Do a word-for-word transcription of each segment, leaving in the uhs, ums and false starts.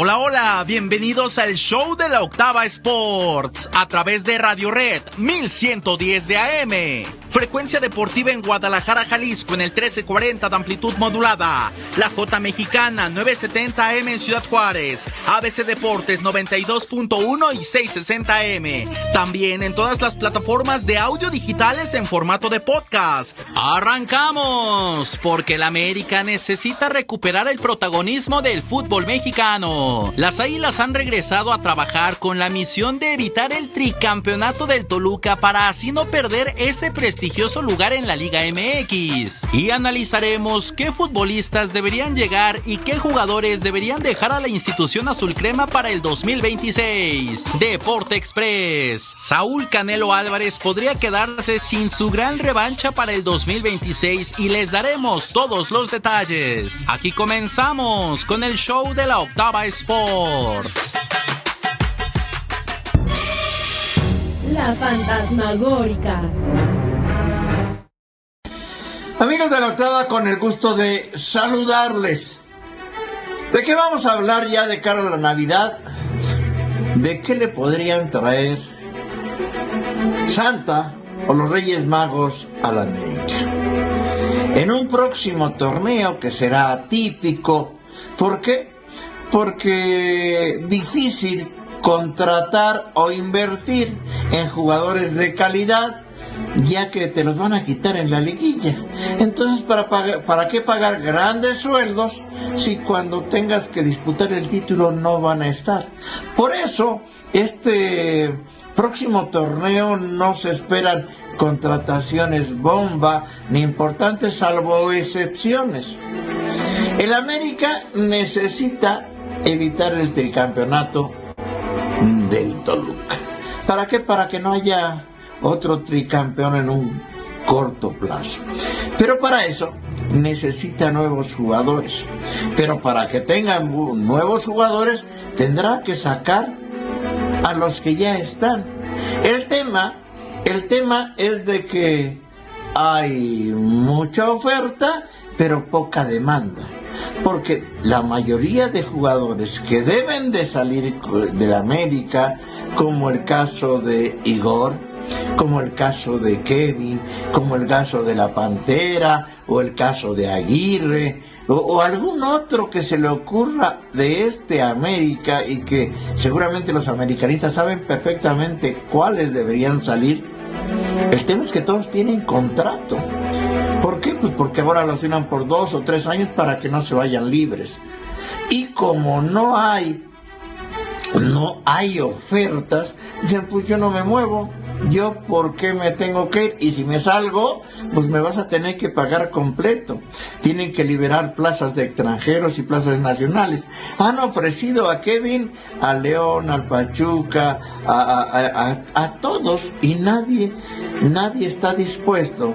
Hola, hola, bienvenidos al show de la Octava Sports a través de Radio Red mil ciento diez de A M. Frecuencia deportiva en Guadalajara, Jalisco en el trece cuarenta de amplitud modulada. La J Mexicana novecientos setenta A M en Ciudad Juárez. A B C Deportes noventa y dos punto uno y seiscientos sesenta A M. También en todas las plataformas de audio digitales en formato de podcast. ¡Arrancamos! Porque el América necesita recuperar el protagonismo del fútbol mexicano. Las Águilas han regresado a trabajar con la misión de evitar el tricampeonato del Toluca para así no perder ese prestigioso lugar en la Liga M X. Y analizaremos qué futbolistas deberían llegar y qué jugadores deberían dejar a la institución azulcrema para el dos mil veintiséis. Deporte Express. Saúl Canelo Álvarez podría quedarse sin su gran revancha para el dos mil veintiséis y les daremos todos los detalles. Aquí comenzamos con el show de la Octava Sports. La fantasmagórica. Amigos de la Octava, con el gusto de saludarles. ¿De qué vamos a hablar ya de cara a la Navidad? ¿De qué le podrían traer Santa o los Reyes Magos a la América en un próximo torneo que será atípico? ¿Por qué? Porque difícil contratar o invertir en jugadores de calidad, ya que te los van a quitar en la liguilla. Entonces, ¿para, pagar, ¿para qué pagar grandes sueldos si cuando tengas que disputar el título no van a estar? Por eso, este próximo torneo no se esperan contrataciones bomba ni importantes, salvo excepciones. El América necesita evitar el tricampeonato del Toluca. ¿Para qué? Para que no haya otro tricampeón en un corto plazo. Pero para eso necesita nuevos jugadores. Pero para que tengan nuevos jugadores tendrá que sacar a los que ya están. El tema, el tema es de que hay mucha oferta, pero poca demanda. Porque la mayoría de jugadores que deben de salir de la América, como el caso de Igor, como el caso de Kevin, como el caso de la Pantera, o el caso de Aguirre, o, o algún otro que se le ocurra de este América, y que seguramente los americanistas saben perfectamente cuáles deberían salir. El tema es que todos tienen contrato. ¿Por qué? Pues porque ahora los firman por dos o tres años para que no se vayan libres. Y como no hay, no hay ofertas, dicen, pues yo no me muevo. Yo, ¿por qué me tengo que ir? Y si me salgo, pues me vas a tener que pagar completo. Tienen que liberar plazas de extranjeros y plazas nacionales. Han ofrecido a Kevin, a León, al Pachuca, a, a, a, a todos, y nadie, nadie está dispuesto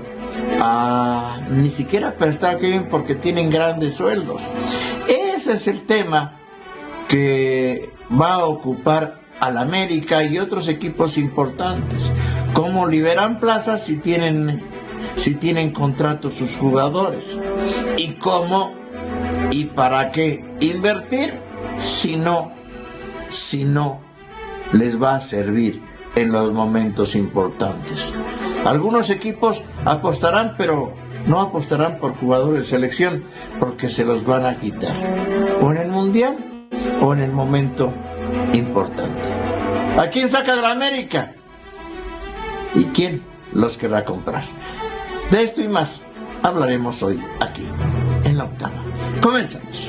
a ni siquiera prestar a Kevin porque tienen grandes sueldos. Ese es el tema que va a ocupar al América y otros equipos importantes. ¿Cómo liberan plazas si tienen, si tienen contratos sus jugadores? ¿Y cómo y para qué invertir si no, si no les va a servir en los momentos importantes? Algunos equipos apostarán, pero no apostarán por jugadores de selección porque se los van a quitar, o en el Mundial o en el momento importante. ¿A quién saca de la América? ¿Y quién los querrá comprar? De esto y más hablaremos hoy aquí en la Octava. Comenzamos.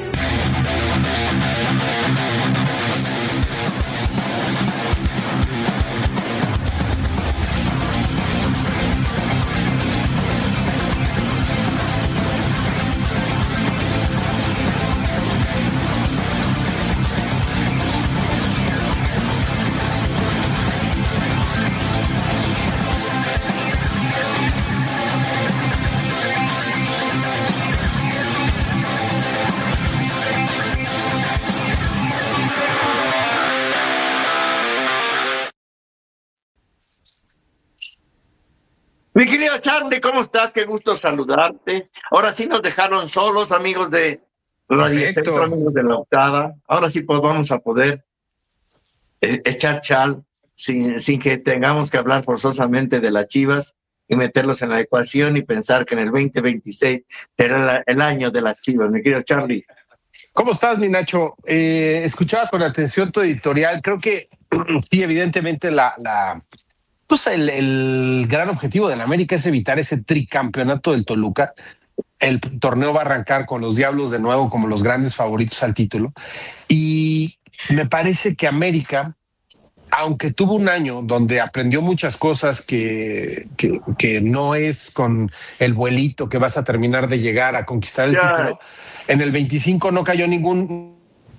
Mi querido Charlie, ¿cómo estás? Qué gusto saludarte. Ahora sí nos dejaron solos, amigos de Radio amigos de la octava. Ahora sí pues vamos a poder eh, echar chal sin, sin que tengamos que hablar forzosamente de las Chivas y meterlos en la ecuación y pensar que en el veinte veintiséis será la, el año de las Chivas. Mi querido Charlie. ¿Cómo estás, mi Nacho? Eh, escuchaba con atención tu editorial. Creo que sí, evidentemente la, la pues el, el gran objetivo de la América es evitar ese tricampeonato del Toluca. El torneo va a arrancar con los Diablos de nuevo como los grandes favoritos al título. Y me parece que América, aunque tuvo un año donde aprendió muchas cosas que, que, que no es con el vuelito que vas a terminar de llegar a conquistar el ya. título, en el veinticinco no cayó ningún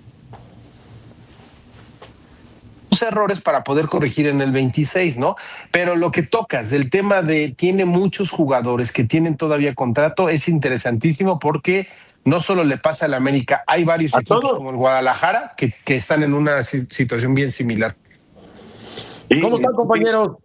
errores para poder corregir en el veintiséis, ¿no? Pero lo que tocas del tema de tiene muchos jugadores que tienen todavía contrato es interesantísimo porque no solo le pasa a la América, hay varios ¿A equipos todo? como el Guadalajara que, que están en una situación bien similar. Sí, ¿Cómo están, compañeros?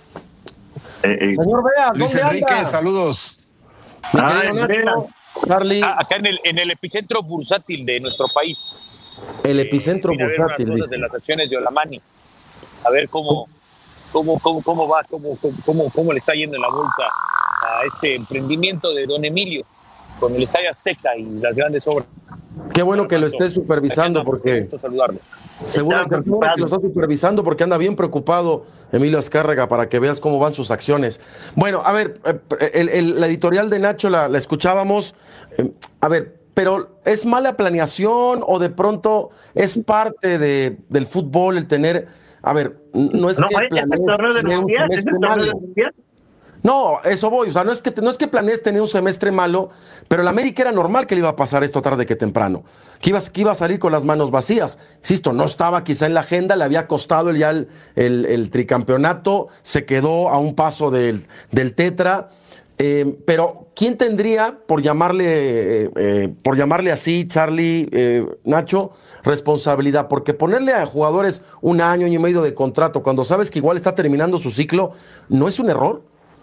Eh, eh, Señor Bea, ¿dónde Luis Enrique, anda? Saludos. Ay, Nacho, Charlie. Ah, acá en el, en el epicentro bursátil de nuestro país. El epicentro eh, bursátil. Cosas de las acciones de Olamani. A ver cómo, cómo, cómo, cómo va, cómo, cómo, cómo le está yendo en la bolsa a este emprendimiento de Don Emilio con el Estadio Azteca y las grandes obras. Qué bueno que lo esté supervisando porque seguro que, que lo está supervisando porque anda bien preocupado Emilio Azcárraga para que veas cómo van sus acciones. Bueno, a ver, el, el, la editorial de Nacho la, la escuchábamos. A ver, pero ¿es mala planeación o de pronto es parte de, del fútbol el tener... A ver, no es no, que planees No, eso voy, o sea, no es que no es que planees tener un semestre malo, pero el América era normal que le iba a pasar esto tarde que temprano, que iba, que iba a salir con las manos vacías. Insisto, no estaba quizá en la agenda, le había costado el, ya el, el, el tricampeonato, se quedó a un paso del, del tetra, eh, pero ¿quién tendría, por llamarle, eh, eh, por llamarle así, Charlie, eh, Nacho, responsabilidad? Porque ponerle a jugadores un año, año y medio de contrato, cuando sabes que igual está terminando su ciclo, ¿no es un error?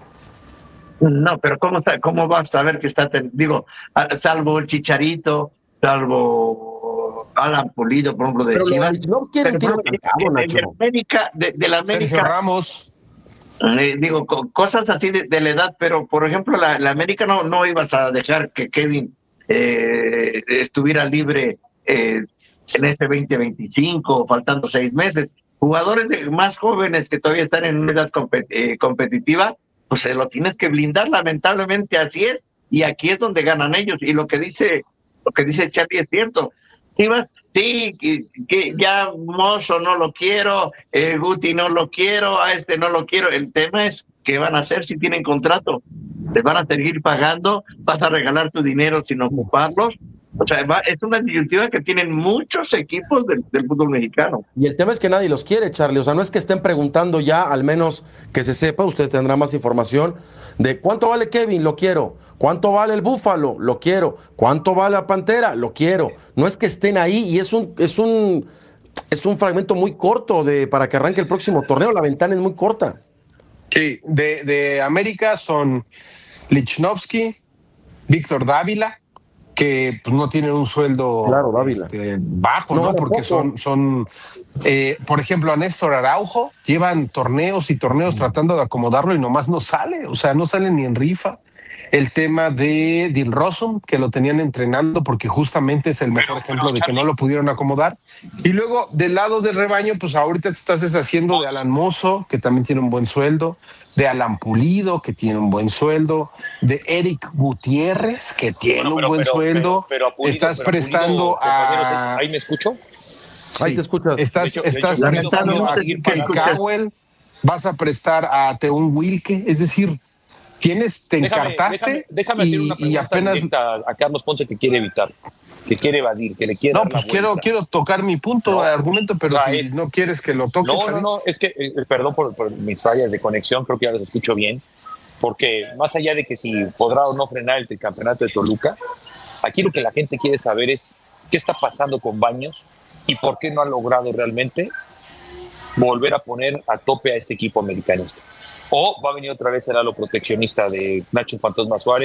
No, pero ¿cómo, está, cómo vas a saber que está, digo, salvo el Chicharito, salvo Alan Pulido, por ejemplo, de pero Chivas? No quieren tiro de cabo, Nacho. De la América, de, de la América. Sergio Ramos. Eh, digo, cosas así de, de la edad, pero por ejemplo, la, la América no, no ibas a dejar que Kevin eh, estuviera libre eh, en este veinte veinticinco, faltando seis meses. Jugadores de, más jóvenes que todavía están en una edad compet, eh, competitiva, pues se lo tienes que blindar, lamentablemente así es, y aquí es donde ganan ellos. Y lo que dice, lo que dice Charlie es cierto. Chivas, sí, que, que ya Mozo no lo quiero, eh, Guti no lo quiero, a este no lo quiero. El tema es qué van a hacer si tienen contrato. ¿Les van a seguir pagando? ¿Vas a regalar tu dinero sin ocuparlos? O sea, va, es una disyuntiva que tienen muchos equipos del, del fútbol mexicano. Y el tema es que nadie los quiere, Charlie. O sea, no es que estén preguntando ya, al menos que se sepa, ustedes tendrán más información de cuánto vale Kevin, lo quiero. ¿Cuánto vale el Búfalo? Lo quiero. ¿Cuánto vale la Pantera? Lo quiero. No es que estén ahí y es un, es un, es un fragmento muy corto de, para que arranque el próximo torneo. La ventana es muy corta. Sí, de, de América son Lichnowsky, Víctor Dávila, que pues, no tienen un sueldo claro, Dávila. Este, bajo, ¿no? ¿no? Porque son, son eh, por ejemplo, a Néstor Araujo llevan torneos y torneos mm. tratando de acomodarlo y nomás no sale, o sea, no sale ni en rifa. El tema de Dilrosun, que lo tenían entrenando porque justamente es el mejor pero, ejemplo pero, de que no lo pudieron acomodar. Y luego, del lado del rebaño, pues ahorita te estás deshaciendo de Alan Mozo, que también tiene un buen sueldo, de Alan Pulido, que tiene un buen sueldo, de Eric Gutiérrez, que tiene bueno, pero, un buen pero, sueldo. Pero, pero Pulido, estás prestando Pulido, a... ¿Ahí me escucho? Sí. Ahí te escuchas. Estás, hecho, estás hecho, prestando a Kyle Cowell, vas a prestar a Teun Wilke, es decir... Tienes, te encartaste déjame, déjame, déjame hacer una pregunta y apenas a Carlos Ponce que quiere evitar, que quiere evadir, que le quiere. No, pues quiero, quiero tocar mi punto no, de argumento, pero o sea, si es, no quieres que lo toque. No, no, no, es que, eh, perdón por, por mis fallas de conexión, creo que ya los escucho bien, porque más allá de que si podrá o no frenar el campeonato de Toluca, aquí lo que la gente quiere saber es qué está pasando con Baños y por qué no ha logrado realmente volver a poner a tope a este equipo americanista. O va a venir otra vez el halo proteccionista de Nacho Fantasma Suárez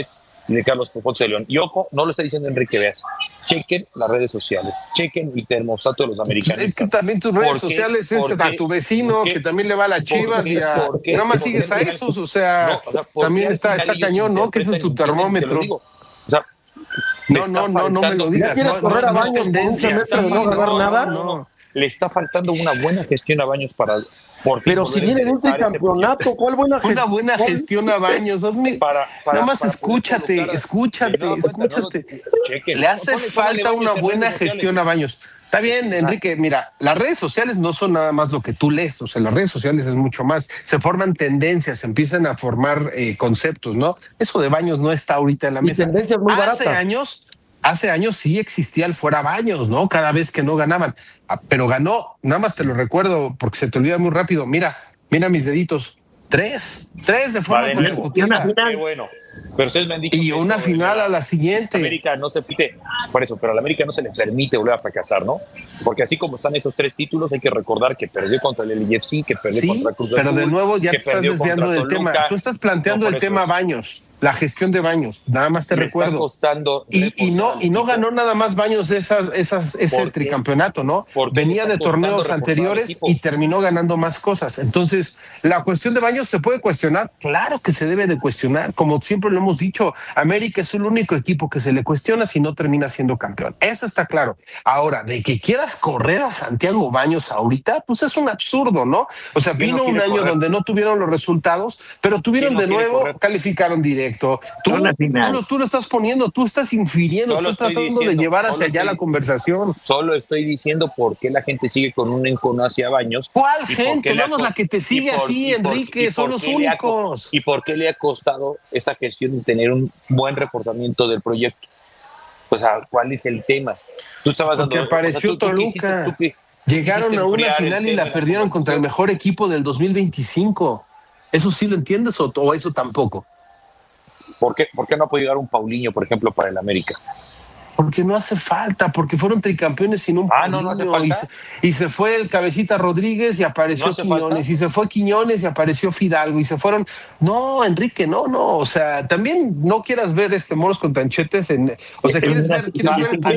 y de Carlos Ponce de León. Y ojo, no lo está diciendo Enrique Veas. Chequen las redes sociales, chequen el termostato de los americanos. Es que también tus redes sociales es a tu vecino que también le va a las Chivas y a nada más sigues a esos, o sea, no, o sea también está, está cañón, ¿no? Que ese es tu termómetro. O sea, no, no, no, no me lo digas. ¿Ya quieres no, correr no, a Baños por un semestre de no ganar no, nada? No, no, le está faltando una buena gestión a Baños para... Pero si viene de un campeonato, este ¿cuál buena gestión? Una buena gestión a Baños, hazme, para, para, nada más para escúchate, a... escúchate, no, escúchate. No, le hace no, falta una buena gestión a Baños. Está bien, Enrique, mira, las redes sociales no son nada más lo que tú lees, o sea, las redes sociales es mucho más, se forman tendencias, se empiezan a formar eh, conceptos, ¿no? Eso de Baños no está ahorita en la mesa. Y tendencias muy baratas. Hace años... Hace años sí existía el fuera Baños, ¿no? Cada vez que no ganaban. Pero ganó, nada más te lo recuerdo porque se te olvida muy rápido. Mira, mira mis deditos. Tres, tres de forma vale, consecutiva. Qué bueno. Pero ustedes me han dicho y una eso, final a la siguiente. América no se pite, por eso, pero a la América no se le permite volver a fracasar, ¿no? Porque así como están esos tres títulos, hay que recordar que perdió contra el L A F C, que perdió sí, contra Cruz pero Azul, de nuevo ya te estás desviando del tema. Tú estás planteando no, el tema es. Baños. La gestión de Baños, nada más te Me recuerdo. Costando y, y no y no ganó nada más Baños esas, esas, ese tricampeonato, ¿no? Venía de torneos anteriores y terminó ganando más cosas. Entonces, la cuestión de Baños se puede cuestionar. Claro que se debe de cuestionar. Como siempre lo hemos dicho, América es el único equipo que se le cuestiona si no termina siendo campeón. Eso está claro. Ahora, de que quieras correr a Santiago Baños ahorita, pues es un absurdo, ¿no? O sea, vino no un año correr. donde no tuvieron los resultados, pero tuvieron no de nuevo, correr? calificaron directo. Tú, tú, lo, tú lo estás poniendo, tú estás infiriendo, solo tú estás tratando diciendo, de llevar hacia allá estoy, la conversación. Solo estoy diciendo por qué la gente sigue con un encono hacia Baños. ¿Cuál gente? Vamos, la que te sigue por, a ti, por, Enrique, son los únicos. Ha, ¿Y por qué le ha costado esa gestión de tener un buen reportamiento del proyecto? Pues, ¿cuál es el tema? Tú estabas Porque dando... apareció o sea, tú, Toluca. Tú, tú, tú, Llegaron a una final y la perdieron contra el mejor equipo del dos mil veinticinco. ¿Eso sí lo entiendes o, o eso tampoco? ¿Por qué, ¿Por qué no ha podido dar un Paulinho, por ejemplo, para el América? Porque no hace falta, porque fueron tricampeones sin un ah, Paulinho. No, no hace falta. Y se, y se fue el Cabecita Rodríguez y apareció no Quiñones. Falta. Y se fue Quiñones y apareció Fidalgo. Y se fueron... No, Enrique, no, no. O sea, también no quieras ver este moros con tanchetes en... O sea, ¿quieres ver, ¿quieres ver el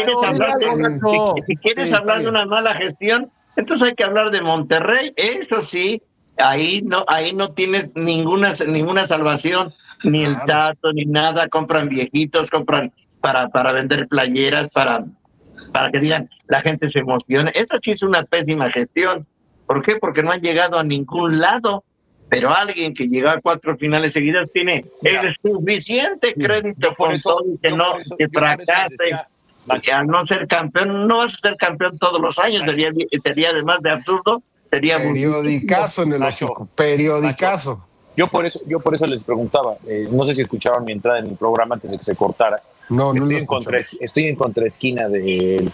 partido? Si quieres hablar de una mala gestión, entonces hay que hablar de Monterrey. Eso sí, ahí no, ahí no tienes ninguna, ninguna salvación. Ni el Tato, ni nada, compran viejitos, compran para, para vender playeras, para, para que digan, la gente se emocione. Eso sí es una pésima gestión. ¿Por qué? Porque no han llegado a ningún lado. Pero alguien que llegó a cuatro finales seguidas tiene Mira, el suficiente crédito por eso, todo y que no eso, que fracase. Y al no ser campeón, no vas a ser campeón todos los años. Sería, sería además de absurdo. Sería periodicazo en el hocico. Periodicazo. Nacho. Yo por eso, yo por eso les preguntaba, eh, no sé si escucharon mi entrada en el programa antes de que se cortara. No, no estoy, no en contra, estoy en contraesquina de,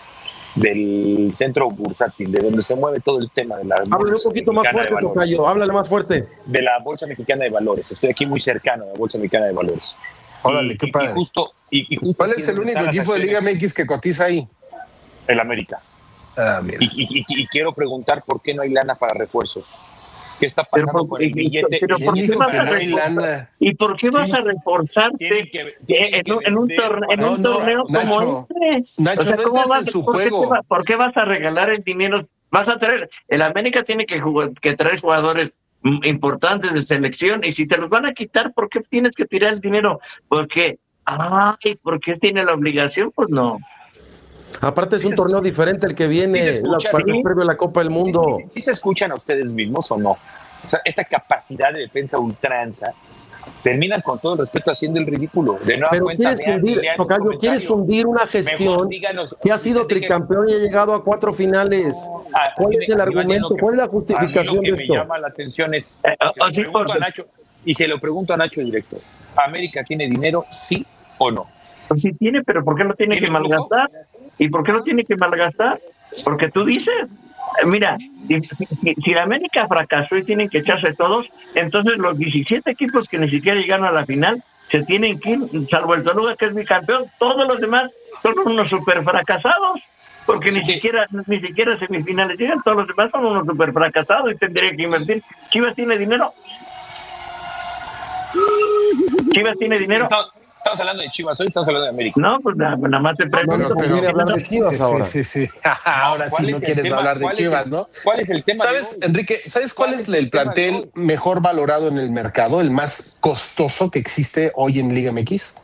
del centro bursátil, de donde se mueve todo el tema de la Háblale un poquito más fuerte, Tocayo, háblale más fuerte. De la Bolsa Mexicana de Valores. Estoy aquí muy cercano a la Bolsa Mexicana de Valores. Órale, qué padre. Y justo, y, y justo ¿Cuál es el único equipo de Liga M X que cotiza ahí? El América. Ah, mira. Y, y, y, y quiero preguntar por qué no hay lana para refuerzos. ¿Qué está pasando pero, con el billete? Pero ¿por qué vas a reforzar? ¿Y por qué vas a reforzarte que, en, un, en un, torneo, en un no, torneo no, como Nacho, este? Nacho, o sea, ¿cómo no vas, en su ¿por, juego? Qué va, ¿Por qué vas a regalar el dinero? Vas a traer, el América tiene que, jugar, que traer jugadores importantes de selección y si te los van a quitar, ¿por qué tienes que tirar el dinero? Porque, ay, ¿por qué tiene la obligación? Pues no. Aparte es un torneo diferente el que viene, sí escucha, la, ¿sí? previo a la Copa del Mundo. ¿Sí, sí, sí se escuchan a ustedes mismos o no? O sea, esta capacidad de defensa ultranza, terminan con todo el respeto haciendo el ridículo. De nueva Pero cuenta, quieres hundir, Tocayo, quieres hundir una gestión díganos, que ha sido tricampeón y ha llegado a cuatro finales. Ah, ¿Cuál es el argumento? Que, ¿Cuál es la justificación a mí lo que de esto? Me llama la atención es, eh, se lo pregunto a Nacho, y se lo pregunto a Nacho directo, ¿América tiene dinero, sí o no? Pues sí tiene, pero ¿por qué no tiene que malgastar? ¿Y por qué no tiene que malgastar? Porque tú dices, mira, si, si, si la América fracasó y tienen que echarse todos, entonces los diecisiete equipos que ni siquiera llegaron a la final se tienen que ir, salvo el Toluca que es bicampeón, todos los demás son unos super fracasados, porque ni siquiera ni siquiera semifinales llegan, todos los demás son unos super fracasados y tendrían que invertir. ¿Chivas tiene dinero? ¿Chivas tiene dinero? Entonces, Estamos hablando de Chivas, hoy estamos hablando de América. No, pues nada, nada más te pregunto. No, pero, pero hablar de Chivas ahora. Sí, sí, sí. Ahora sí no quieres tema, hablar de Chivas, el, ¿no? ¿Cuál es el tema? ¿Sabes, Enrique, ¿sabes cuál, cuál es el, el plantel mejor valorado en el mercado, el más costoso que existe hoy en Liga M X?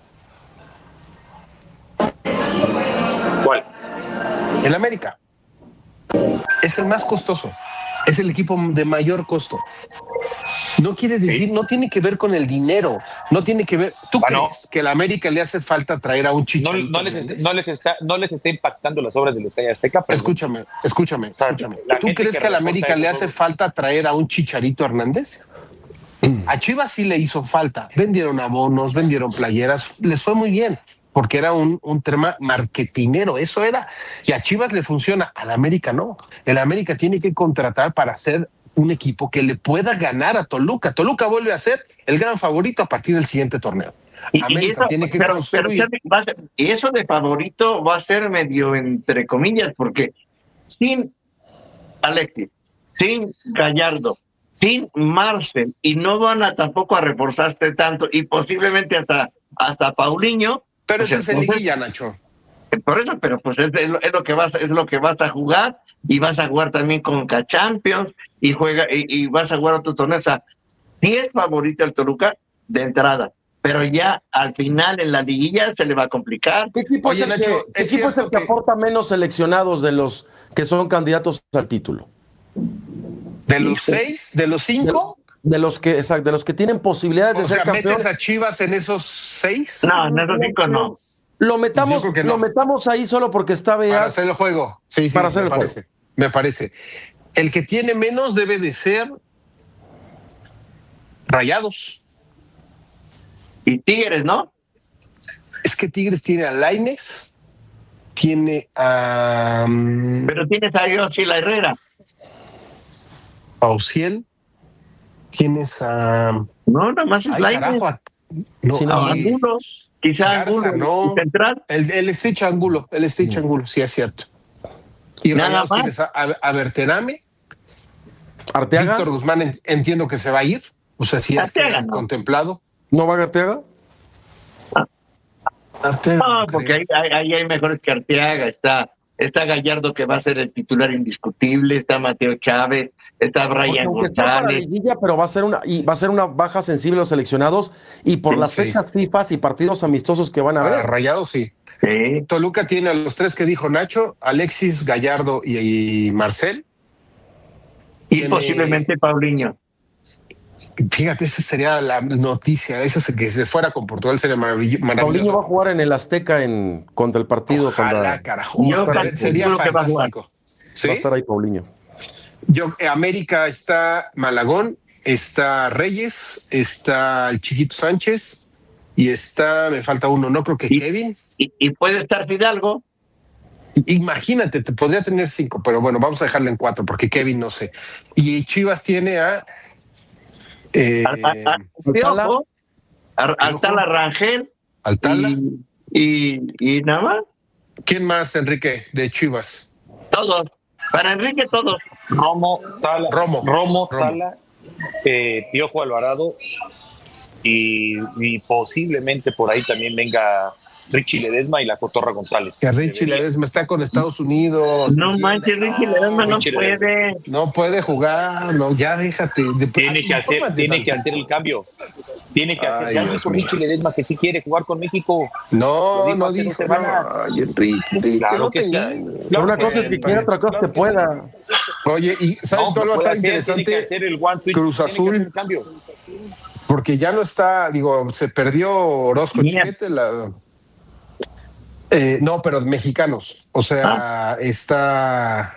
¿Cuál? El América. Es el más costoso. Es el equipo de mayor costo. No quiere decir, sí. no tiene que ver con el dinero, no tiene que ver. ¿Tú bueno, crees que a la América le hace falta traer a un Chicharito? No, no, les, está, no, les, está, no les está impactando las obras del Estadio Azteca. Pero escúchame, escúchame, escúchame. ¿Tú crees que, que a la América le hace falta traer a un Chicharito Hernández? Mm. A Chivas sí le hizo falta. Vendieron abonos, vendieron playeras, les fue muy bien, porque era un, un tema marketinero, eso era. Y a Chivas le funciona, a la América no. El América tiene que contratar para hacer un equipo que le pueda ganar a Toluca. Toluca vuelve a ser el gran favorito a partir del siguiente torneo. Y, América y eso, tiene que pero, construir. Pero, ser, y eso de favorito va a ser medio entre comillas, porque sin Alexis, sin Gallardo, sin Marcel, y no van a tampoco a reforzarse tanto, y posiblemente hasta, hasta Paulinho. Pero pues, eso es en liguilla, Nacho. Por eso, pero pues es, es, lo, es lo que vas es lo que vas a jugar, y vas a jugar también con Champions y juega y, y vas a jugar otro torneo. O sea, sí es favorito el Toluca de entrada, pero ya al final en la liguilla se le va a complicar. ¿Qué equipo Oye, es el, Nacho, que, ¿es equipo es el que, que aporta menos seleccionados de los que son candidatos al título? ¿De los sí. seis? ¿De los cinco? De, de los que exacto, de los que tienen posibilidades o de sea, ser campeón. ¿metes a Chivas en esos seis? No, en esos cinco no. Lo metamos, pues no. lo metamos ahí solo porque está Beas. Para hacer el juego. Sí, sí, para hacer me el parece. juego. Me parece. El que tiene menos debe de ser Rayados. Y Tigres, ¿no? Es que Tigres tiene a Lainez, tiene a... Um, Pero tienes a Yossi Herrera. A Ociel. Tienes a... No, nada más es Lainez. No, si no, a Angulos. Quizá Angulo, no. Central. El, el Stitch Angulo, el Stitch no. Angulo, sí es cierto. Y Rayados tienes a, a Berterame. Arteaga. Víctor Guzmán en, entiendo que se va a ir. O sea, si es no. contemplado. ¿No va Arteaga? Ah. Arteaga. No, porque ahí, ahí hay mejores que Arteaga. Está, está Gallardo, que va a ser el titular indiscutible. Está Mateo Chávez. Está Brian González. Liguilla, pero va a ser una y va a ser una baja sensible a los seleccionados y por sí, las sí. fechas FIFA y partidos amistosos que van a haber. Rayados sí. sí. Toluca tiene a los tres que dijo Nacho, Alexis, Gallardo y, y Marcel. Y tiene... posiblemente Paulinho. Fíjate, esa sería la noticia. Esa que se fuera con Portugal sería maravilloso. Paulinho va a jugar en el Azteca en contra el partido. Ojalá, contra... carajo. Yo sería fantástico. ¿Sí? Va a estar ahí Paulinho. Yo, América está Malagón, está Reyes, está el Chiquito Sánchez y está, me falta uno, no creo que y, Kevin. Y, y puede estar Fidalgo. Imagínate, te podría tener cinco, pero bueno, vamos a dejarlo en cuatro porque Kevin no sé. Y Chivas tiene a... Eh, Altala, Altala Rangel. Altala. Y, y, y nada más. ¿Quién más, Enrique, de Chivas? Todos. Para Enrique, todos. Romo, Tala, Romo, Romo, Romo. Tala, eh, Piojo Alvarado y, y posiblemente por ahí también venga Richie Ledesma y la Cotorra González. Que Richie Ledesma está con Estados Unidos. No manches, Richie Ledesma no Richie puede. Ledesma. No puede jugar, no, ya déjate. De, tiene que hacer, tiene que hacer el cambio. Tiene que hacer. Ay, ya dijo Richie Ledesma que sí quiere jugar con México. No, no dijo semanas. Ay, Enrique, Enrique, claro no que sí. Claro una que cosa es que quiera, otra cosa que pueda. Oye, y ¿sabes cuál va a estar interesante? Tiene que hacer el one switch, Cruz Azul. El cambio. Porque ya no está, digo, se perdió Orozco Chiquete, la... Eh, no, pero mexicanos. O sea, ah. está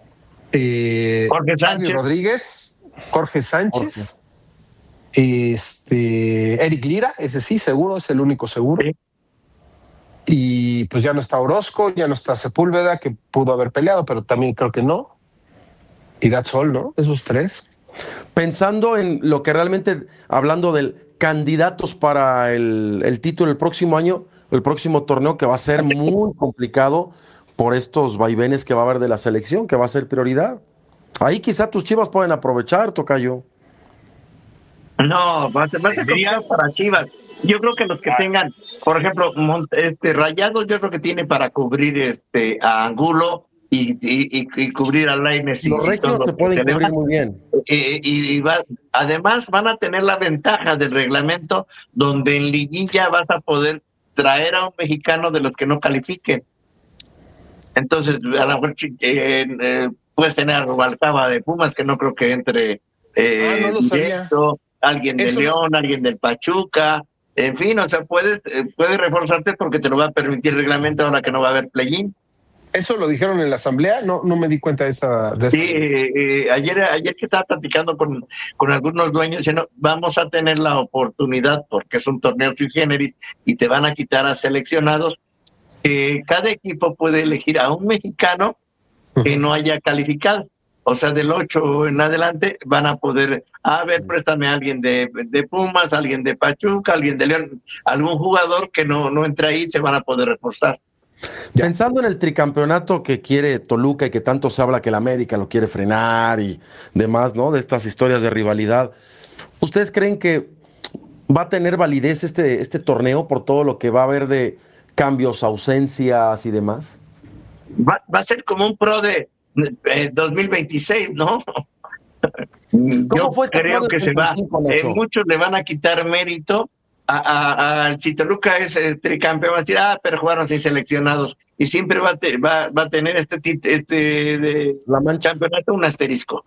eh, Jorge Sánchez Rodríguez, Jorge Sánchez, Jorge. este Eric Lira, ese sí, seguro, es el único seguro. Sí. Y pues ya no está Orozco, ya no está Sepúlveda, que pudo haber peleado, pero también creo que no. Y that's all, ¿no? Esos tres. Pensando en lo que realmente, hablando de candidatos para el, el título el próximo año, el próximo torneo, que va a ser muy complicado por estos vaivenes que va a haber de la selección, que va a ser prioridad. Ahí quizá tus Chivas pueden aprovechar, tocayo. No, va a ser, va a ser complicado para Chivas. Yo creo que los que ah. tengan, por ejemplo, este Rayados, yo creo que tiene para cubrir este a Angulo y, y, y cubrir a Lainez. Los regios se pueden cubrir muy bien. Y, y, y va, además van a tener la ventaja del reglamento donde en liguilla vas a poder traer a un mexicano de los que no califiquen. Entonces, a lo mejor eh, eh, puedes tener a Rubalcaba de Pumas, que no creo que entre eh, ah, no directo, alguien de Eso... León, alguien del Pachuca, en fin, o sea, puedes, eh, puedes reforzarte porque te lo va a permitir el reglamento ahora que no va a haber play-in. ¿Eso lo dijeron en la asamblea? No, no me di cuenta de esa... De sí, eh, ayer, ayer que estaba platicando con, con algunos dueños, diciendo, vamos a tener la oportunidad, porque es un torneo sui generis, y te van a quitar a seleccionados, que cada equipo puede elegir a un mexicano que no haya calificado. O sea, del ocho en adelante van a poder, a ver, préstame a alguien de, de Pumas, alguien de Pachuca, alguien de León, algún jugador que no, no entre ahí, se van a poder reforzar. Pensando en el tricampeonato que quiere Toluca y que tanto se habla que el América lo quiere frenar y demás, ¿no? De estas historias de rivalidad, ¿ustedes creen que va a tener validez este, este torneo por todo lo que va a haber de cambios, ausencias y demás? Va, va a ser como un pro de eh, dos mil veintiséis, ¿no? Yo fue este creo que se va. Eh, muchos le van a quitar mérito a, a, a si Toluca es el tricampeón, va a decir, ah, pero jugaron sin seleccionados. Y siempre va a, te, va, va a tener este, este de la mancha. Campeonato un asterisco.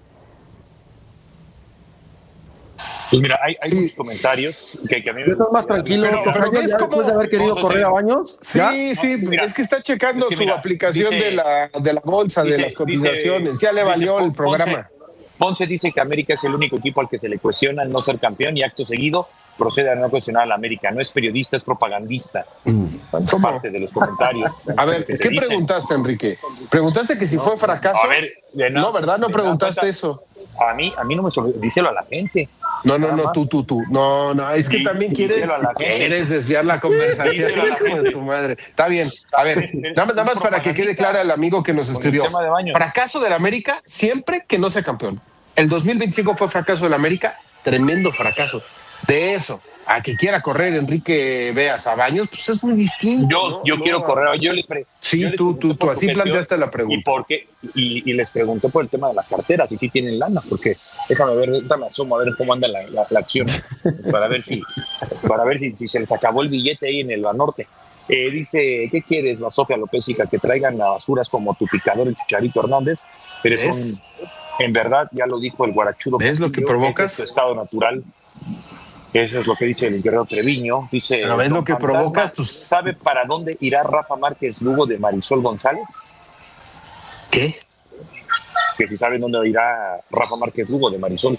Pues mira, hay, hay sí. muchos comentarios que, que a mí me... ¿Estás más tranquilo? Pero, pero pero es como... después de haber querido correr a Baños? Sí, ¿ya? sí, no, mira, es que está checando es que, su mira, aplicación dice, de, la, de la bolsa, dice, de las cotizaciones. Dice, ya le valió dice, el programa. Ponce dice que América es el único equipo al que se le cuestiona no ser campeón y acto seguido procede a no cuestionar a la América. No es periodista, es propagandista. Mm. Parte de los comentarios. A ver, ¿qué dicen. preguntaste, Enrique? ¿Preguntaste que si no, fue fracaso? A ver, no, no, ¿verdad? No preguntaste cuenta, eso. A mí, a mí no me sobre... díselo a la gente. No, no, no, tú, tú, tú. No, no, es que sí, también quieres, quieres desviar la conversación. Hijo de tu madre. Está bien. A ver, nada, nada más para que quede claro al amigo que nos escribió. Fracaso del América siempre que no sea campeón. El dos mil veinticinco fue fracaso del América, tremendo fracaso. De eso a que quiera correr Enrique Veas a Baños, pues es muy distinto. Yo, ¿no? yo no, quiero correr. Yo les pre- sí, yo les tú, tú, tú. Así planteaste la pregunta. ¿Y por qué? Y, y les pregunté por el tema de las carteras, y si tienen lana, porque déjame ver, déjame asomo a ver cómo anda la, la, la acción, para ver si, para ver si, si se les acabó el billete ahí en el Banorte. Eh, dice, ¿qué quieres, la Sofía Lopézica? Que traigan a basuras como tu picador, el Chicharito Hernández, pero es un, en verdad, ya lo dijo el guarachudo. ¿Es lo que provocas? Es su estado natural. Eso es lo que dice el Guerrero Treviño. Dice, pero ves lo que provoca. Pues... ¿Sabe para dónde irá Rafa Márquez Lugo de Marisol González? ¿Qué? Que si saben dónde irá Rafa Márquez Lugo de Marisol.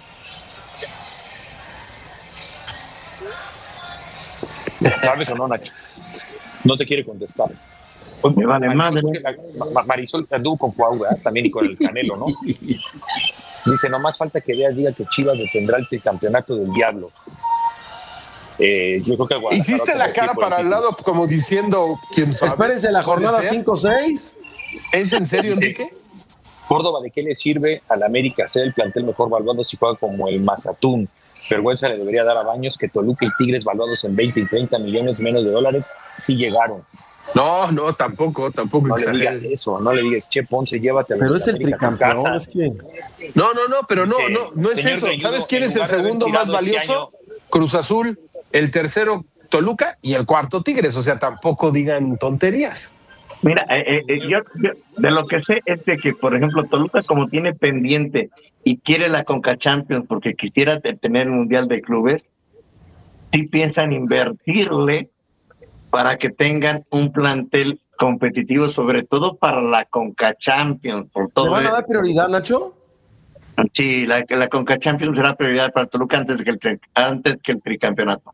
¿Sabes o no, Nacho? No te quiere contestar. Pues me vale madre. Marisol anduvo con Cuauhtémoc, ¿eh? También y con el Canelo, ¿no? Dice, no más falta que Veas diga que Chivas detendrá el tricampeonato del diablo. Eh, yo creo que Guadalajara, hiciste la cara para el lado como diciendo quién sabe. Espérense la jornada cinco seis. ¿Es en serio, Enrique? Córdoba, ¿de qué le sirve al América ser el plantel mejor valuado si juega como el Mazatún? Vergüenza le debería dar a Baños que Toluca y Tigres valuados en veinte y treinta millones menos de dólares sí llegaron. No, no, tampoco, tampoco. No exageres. Le digas eso, no le digas, che, Ponce, llévate a la Pero es el tricampeón, es que... No, no, no, pero no, no, no es eso. ¿Sabes quién es el segundo más valioso? Cruz Azul, el tercero Toluca y el cuarto Tigres, o sea, tampoco digan tonterías. Mira, eh, eh, yo, yo de lo que sé es de que, por ejemplo, Toluca como tiene pendiente y quiere la Conca Champions porque quisiera tener el Mundial de Clubes, sí piensan invertirle para que tengan un plantel competitivo, sobre todo para la Conca Champions. Por todo ¿Le van a dar prioridad, Nacho? Sí, la, la Conca Champions será prioridad para Toluca antes que el, antes que el tricampeonato.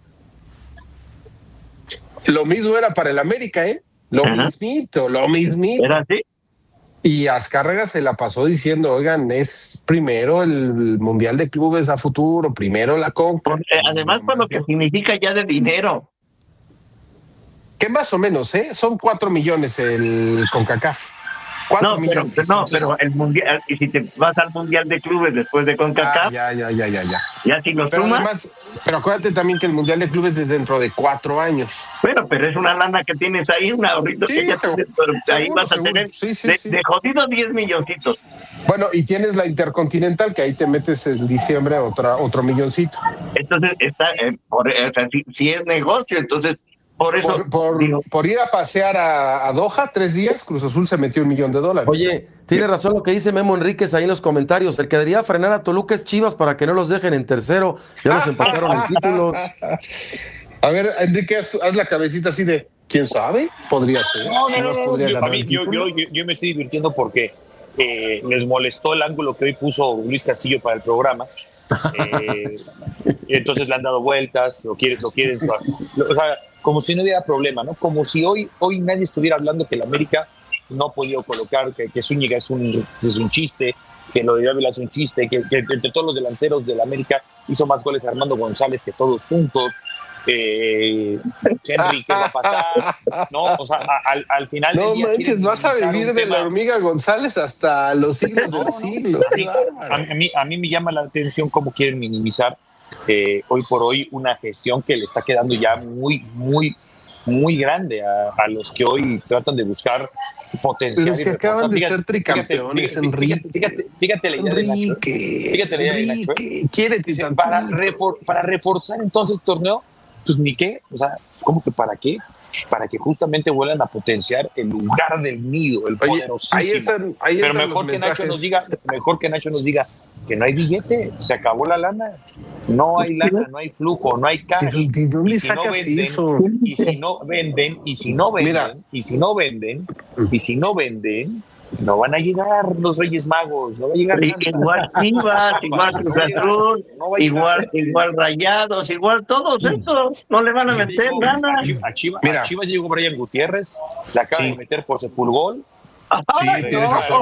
Lo mismo era para el América, ¿eh? Lo Ajá. mismito, lo mismito. ¿Era así? Y Azcárraga se la pasó diciendo, oigan, es primero el Mundial de Clubes a futuro, primero la Conca. Eh, además, por lo que significa ya de dinero. Que más o menos, ¿eh? Son cuatro millones el CONCACAF. Cuatro no, millones. Pero, no, Entonces, pero el mundial, y si te vas al mundial de clubes después de CONCACAF, ah, ya, ya, ya, ya, ya. ya si lo Pero sumas, además, pero acuérdate también que el mundial de clubes es dentro de cuatro años. bueno, pero es una lana que tienes ahí, un ahorrito Sí, que ya seguro, tienes, ahí seguro, vas a seguro. tener Sí, sí, de, sí. de jodido diez milloncitos. Bueno, y tienes la Intercontinental, que ahí te metes en diciembre otra, otro milloncito. Entonces, está, eh, por, o sea, si, si es negocio, entonces, por eso. Por, por, digo, por ir a pasear a, a Doha tres días, Cruz Azul se metió un millón de dólares. Oye, tiene razón lo que dice Memo Enríquez ahí en los comentarios. El que debería frenar a Toluca es Chivas para que no los dejen en tercero. Ya los empataron en títulos. A ver, Enrique, haz, haz la cabecita así de, ¿quién sabe? Podría ser. No, no, Chivas no, no, podría yo, ganar a mí, el yo, título. yo, yo, yo me estoy divirtiendo porque eh, les molestó el ángulo que hoy puso Luis Castillo para el programa. Eh, entonces le han dado vueltas, lo quieren, lo quieren, o sea, como si no hubiera problema, ¿no? Como si hoy, hoy nadie estuviera hablando que el América no ha podido colocar, que, que Zúñiga es un, es un chiste, que lo de Ávila es un chiste, que, que entre todos los delanteros del América hizo más goles Armando González que todos juntos. Eh, Henry, ¿qué va a pasar? No, o sea, a, al, al final No del día manches, vas a vivir de la hormiga González hasta los siglos de los siglos. Sí, a, a, mí, a mí me llama la atención cómo quieren minimizar eh, hoy por hoy una gestión que le está quedando ya muy, muy, muy grande a, a los que hoy tratan de buscar potencial. Pero si acaban de fíjate, ser tricampeones, fíjate, Enrique. Fíjate, fíjate, fíjate la idea de Nacho. Fíjate la idea de Nacho. Quiere para, refor, para reforzar entonces el torneo, pues ni qué, o sea, ¿cómo que para qué? Para que justamente vuelvan a potenciar el lugar del nido, el poderosísimo. Ahí están, ahí Pero están mejor los que Nacho nos diga, mejor que Nacho nos diga que no hay billete, se acabó la lana, no hay lana, no hay flujo, no hay cash. ¿De dónde y si sacas no venden, eso? Y si no venden, y si no venden, Mira. y si no venden, y si no venden, no van a llegar los Reyes Magos, no va a llegar I- igual Chivas, igual Cruz Azul, no va a llegar. igual, igual Rayados, igual todos estos, no le van a meter Llegó- nada. A Chivas, a Chivas, Mira. a Chivas llegó Brian Gutiérrez, la acaba Sí. de meter por Sepulgol. Ay, tienes no. razón.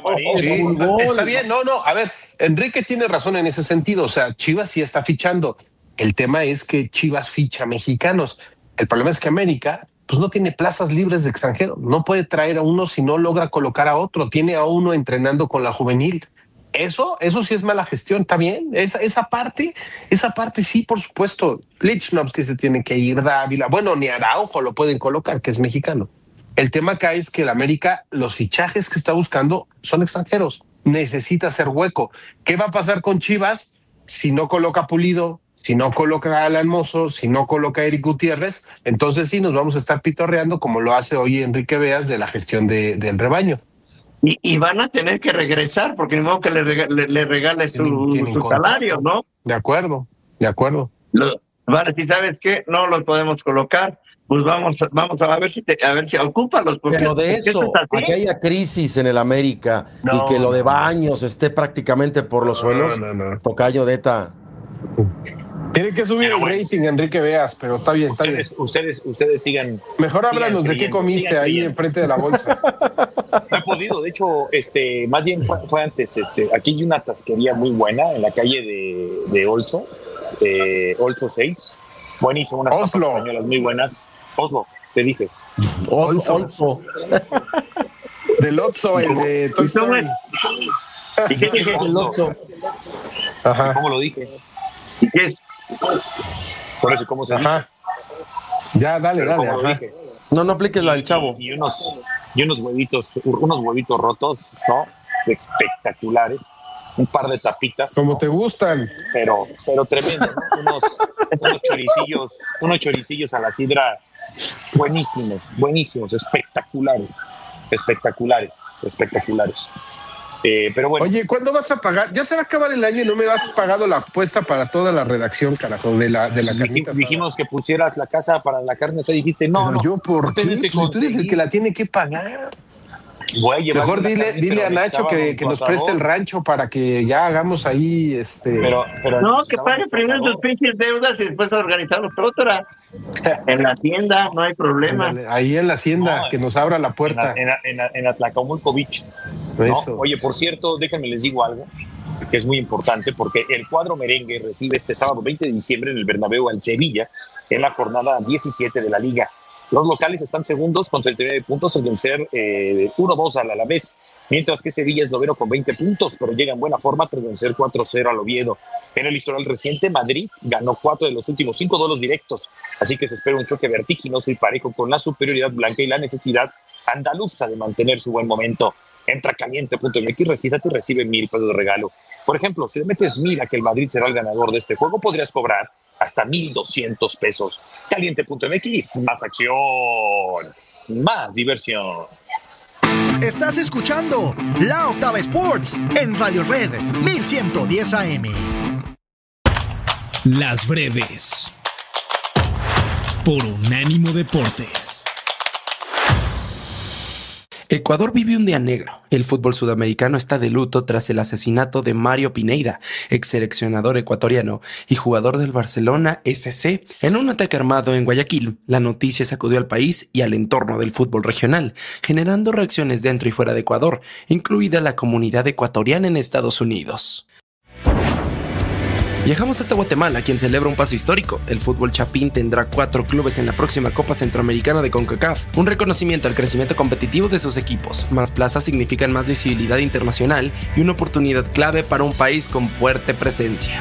Sí, Gol. está bien, no, no, a ver, Enrique tiene razón en ese sentido, o sea, Chivas sí está fichando. El tema es que Chivas ficha mexicanos. El problema es que América pues no tiene plazas libres de extranjero, no puede traer a uno si no logra colocar a otro, tiene a uno entrenando con la juvenil. Eso, eso sí es mala gestión, está bien. Esa, esa parte, esa parte sí, por supuesto. Lichnowsky se tiene que ir, Dávila. Bueno, ni Araujo lo pueden colocar, que es mexicano. El tema acá es que el América, los fichajes que está buscando son extranjeros. Necesita hacer hueco. ¿Qué va a pasar con Chivas si no coloca a Pulido, si no coloca a Alan Mozo, si no coloca a Eric Gutiérrez? Entonces sí nos vamos a estar pitorreando como lo hace hoy Enrique Beas de la gestión de, del rebaño. Y, y van a tener que regresar, porque ni modo que le, rega, le, le regale su, Tienen su contrato. salario, ¿no? De acuerdo, de acuerdo. Lo, van a decir, ¿sabes qué? No los podemos colocar. Pues vamos, vamos a ver si te, a ver si ocúpalos. Porque, Pero de porque eso, esto es así. a que haya crisis en el América No, y que lo de no. Baños esté prácticamente por los suelos, no, no. tocayo Deta. Tiene que subir Pero el bueno. rating, Enrique Veas, pero está bien, está bien. Ustedes, ustedes, ustedes sigan. Mejor háblanos de qué creyendo, comiste sigan ahí creyendo. enfrente de la bolsa. No he podido, de hecho, este, más bien fue, fue antes. Este, aquí hay una tasquería muy buena en la calle de, de Olso, eh, Olso seis. Buenísimo, unas tapas Oslo. españolas muy buenas. Oslo, te dije. Olso. Olso. Del Otso, el de Toy Story. ¿Y qué dije? El Olso. Ajá. ¿Cómo lo dije? ¿Y qué es? Por eso, ¿cómo se Ajá. Ya, dale, dice? Pero dale. ¿cómo lo Ajá. dije? No, no apliques la del chavo. Y, y unos, y unos huevitos, unos huevitos rotos, ¿no? Espectaculares. Un par de tapitas. Como ¿no? te gustan. pero, pero tremendo, ¿no? Unos, unos choricillos, unos choricillos a la sidra buenísimos, buenísimos, espectaculares, espectaculares, espectaculares. Eh, pero bueno, Oye, ¿cuándo vas a pagar? Ya se va a acabar el año y no me has pagado la apuesta para toda la redacción, carajo, de la, de la dijimos, carnita asada. dijimos que pusieras la casa para la carne asada, dijiste, no, Pero no. yo, ¿por no qué? tienes que Pues tú eres el conseguir. que la tiene que pagar. Voy a llevar Mejor una dile, carne, dile pero a Nacho necesitábamos que, que nos tu preste el asador. rancho para que ya hagamos ahí este. Pero, pero No, que pague necesitábamos tu primero sus asador. pinches deudas y después organizamos otra. En la tienda, no hay problema. ahí en la hacienda, No, que nos abra la En, puerta. en, en, en Atlacomulco Beach. ¿no? Eso. Oye, por cierto, déjenme les digo algo que es muy importante porque el cuadro merengue recibe este sábado veinte de diciembre en el Bernabéu al Sevilla en la jornada diecisiete de la Liga. Los locales están segundos con treinta y nueve puntos al vencer eh, uno dos al Alavés, mientras que Sevilla es noveno con veinte puntos, pero llega en buena forma tras vencer cuatro cero al Oviedo. En el historial reciente, Madrid ganó cuatro de los últimos cinco duelos directos, así que se espera un choque vertiginoso y parejo con la superioridad blanca y la necesidad andaluza de mantener su buen momento. Entra caliente punto m x, regístrate y recibe mil pesos de regalo. Por ejemplo, si le metes mil a que el Madrid será el ganador de este juego, podrías cobrar hasta mil doscientos pesos. Caliente punto m x, más acción, más diversión. Estás escuchando La Octava Sports en Radio Red mil ciento diez A M. Las breves por Unánimo Deportes. Ecuador vive un día negro. El fútbol sudamericano está de luto tras el asesinato de Mario Pineda, ex seleccionador ecuatoriano y jugador del Barcelona ese ce. En un ataque armado en Guayaquil, la noticia sacudió al país y al entorno del fútbol regional, generando reacciones dentro y fuera de Ecuador, incluida la comunidad ecuatoriana en Estados Unidos. Viajamos hasta Guatemala, quien celebra un paso histórico. El fútbol chapín tendrá cuatro clubes en la próxima Copa Centroamericana de CONCACAF, un reconocimiento al crecimiento competitivo de sus equipos. Más plazas significan más visibilidad internacional y una oportunidad clave para un país con fuerte presencia.